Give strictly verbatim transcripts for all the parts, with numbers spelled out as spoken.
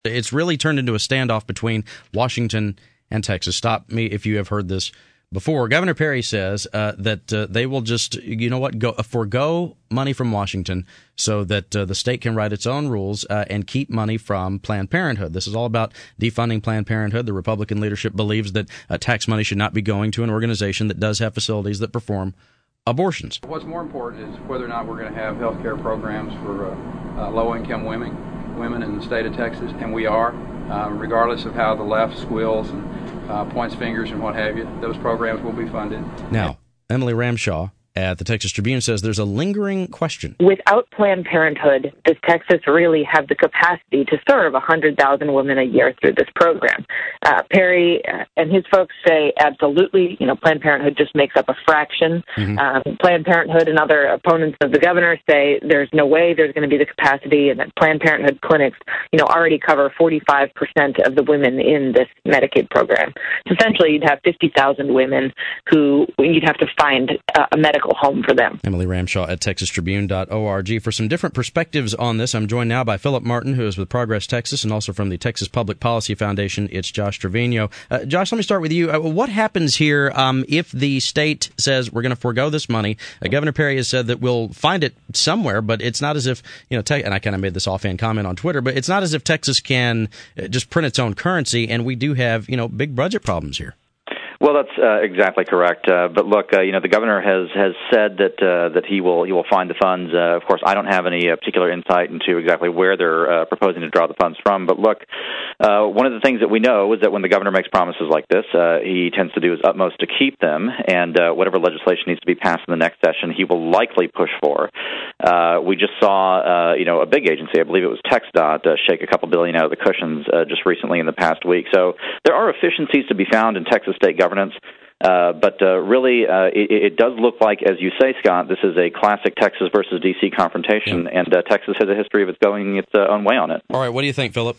It's really turned into a standoff between Washington and Texas. Stop me if you have heard this before. Governor Perry says uh, that uh, they will just, you know what, go forego money from Washington so that uh, the state can write its own rules uh, and keep money from Planned Parenthood. This is all about defunding Planned Parenthood. The Republican leadership believes that uh, tax money should not be going to an organization that does have facilities that perform abortions. What's more important is whether or not we're going to have health care programs for uh, uh, low-income women. women in the state of Texas, and we are, uh, regardless of how the left squeals and uh, points fingers and what have you, those programs will be funded. Now, Emily Ramshaw at the Texas Tribune says there's a lingering question. Without Planned Parenthood, does Texas really have the capacity to serve one hundred thousand women a year through this program? Uh, Perry uh, and his folks say absolutely. You know, Planned Parenthood just makes up a fraction. Mm-hmm. Um, Planned Parenthood and other opponents of the governor say there's no way there's going to be the capacity, and that Planned Parenthood clinics, you know, already cover forty-five percent of the women in this Medicaid program. So essentially, you'd have fifty thousand women who you'd have to find uh, a medical home for them. Emily Ramshaw at texas tribune dot org. For some different perspectives on this, I'm joined now by Philip Martin, who is with Progress Texas, and also from the Texas Public Policy Foundation, it's Josh Trevino. Uh, Josh, let me start with you. Uh, what happens here um, if the state says we're going to forego this money? Uh, Governor Perry has said that we'll find it somewhere, but it's not as if, you know, te- and I kind of made this offhand comment on Twitter, but it's not as if Texas can just print its own currency, and we do have, you know, big budget problems here. Well, that's uh, exactly correct. Uh, but look, uh, you know, the governor has has said that uh, that he will he will find the funds. Uh, of course, I don't have any uh, particular insight into exactly where they're uh, proposing to draw the funds from. But look, uh, one of the things that we know is that when the governor makes promises like this, uh, he tends to do his utmost to keep them. And uh, whatever legislation needs to be passed in the next session, he will likely push for. Uh, we just saw, uh, you know, a big agency, I believe it was TxDOT, uh, shake a couple billion out of the cushions uh, just recently in the past week. So there are efficiencies to be found in Texas state governance. Uh, but uh, really, uh, it, it does look like, as you say, Scott, this is a classic Texas versus D C confrontation, yeah. and uh, Texas has a history of its going its uh, own way on it. All right, what do you think, Philip?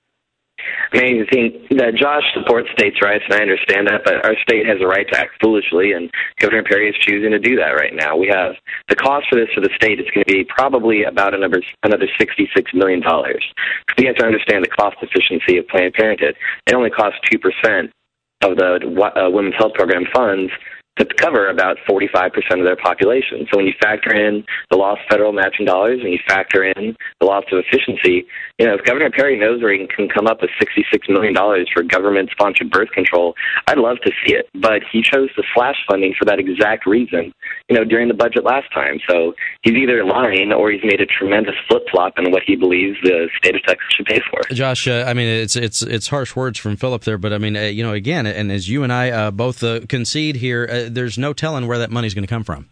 I mean, I think that Josh supports states' rights, and I understand that, but our state has a right to act foolishly, and Governor Perry is choosing to do that right now. We have the cost for this for the state is going to be probably about another another sixty-six million dollars. So you have to understand the cost efficiency of Planned Parenthood. It only costs two percent of the uh, Women's Health Program funds to cover about forty-five percent of their population. So when you factor in the lost federal matching dollars and you factor in the loss of efficiency, you know, if Governor Perry knows where he can come up with sixty-six million dollars for government-sponsored birth control, I'd love to see it. But he chose to slash funding for that exact reason, you know, during the budget last time. So he's either lying or he's made a tremendous flip-flop in what he believes the state of Texas should pay for. Josh, uh, I mean, it's it's it's harsh words from Philip there, but I mean, uh, you know, again, and as you and I uh, both uh, concede here, uh, there's no telling where that money's going to come from.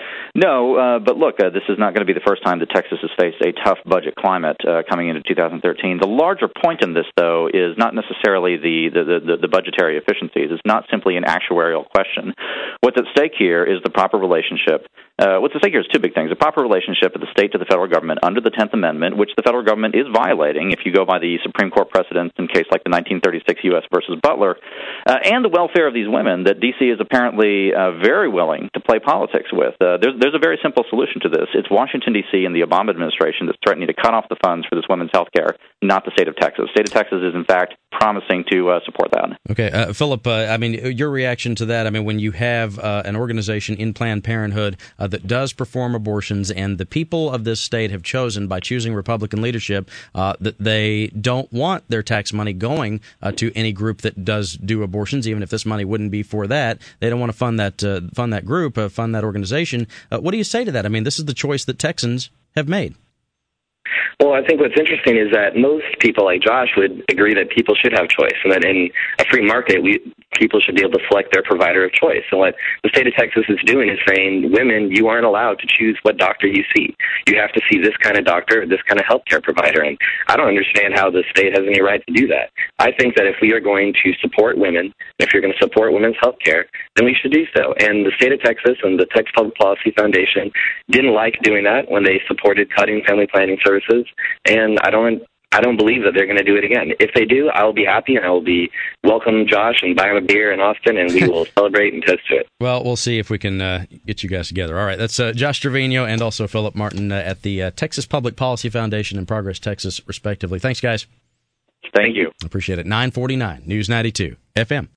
No, uh, but look, uh, this is not going to be the first time that Texas has faced a tough budget climate uh, coming into two thousand thirteen. The larger point in this, though, is not necessarily the, the, the, the budgetary efficiencies. It's not simply an actuarial question. What's at stake here is the proper relationship. Uh, what's at stake here is two big things. The proper relationship of the state to the federal government under the tenth Amendment, which the federal government is violating if you go by the Supreme Court precedents in case like the nineteen thirty-six U S versus Butler, uh, and the welfare of these women that D C is apparently uh, very willing to play politics with. Uh, there's, there's a very simple solution to this. It's Washington, D C and the Obama administration that's threatening to cut off the funds for this women's health care, not the state of Texas. The state of Texas is, in fact, promising to uh, support that. Okay. Uh, Philip, uh, I mean, your reaction to that, I mean, when you have uh, an organization in Planned Parenthood uh, that does perform abortions, and the people of this state have chosen, by choosing Republican leadership, uh, that they don't want their tax money going uh, to any group that does do abortions, even if this money wouldn't be for that. They don't want to fund that, uh, fund that group, uh, fund that organization. Uh, what do you say to that? I mean, this is the choice that Texans have made. Well, I think what's interesting is that most people like Josh would agree that people should have choice, and that in a free market, we people should be able to select their provider of choice. And what the state of Texas is doing is saying, women, you aren't allowed to choose what doctor you see. You have to see this kind of doctor, this kind of healthcare provider. And I don't understand how the state has any right to do that. I think that if we are going to support women, if you're going to support women's healthcare, then we should do so. And the state of Texas and the Texas Public Policy Foundation didn't like doing that when they supported cutting family planning services. And I don't I don't believe that they're going to do it again. If they do, I'll be happy, and I will be welcome Josh and buy him a beer in Austin, and we will celebrate and toast to it. Well, we'll see if we can uh, get you guys together. All right, that's uh, Josh Trevino and also Philip Martin uh, at the uh, Texas Public Policy Foundation and Progress Texas, respectively. Thanks, guys. Thank you. Appreciate it. nine forty-nine News ninety-two F M.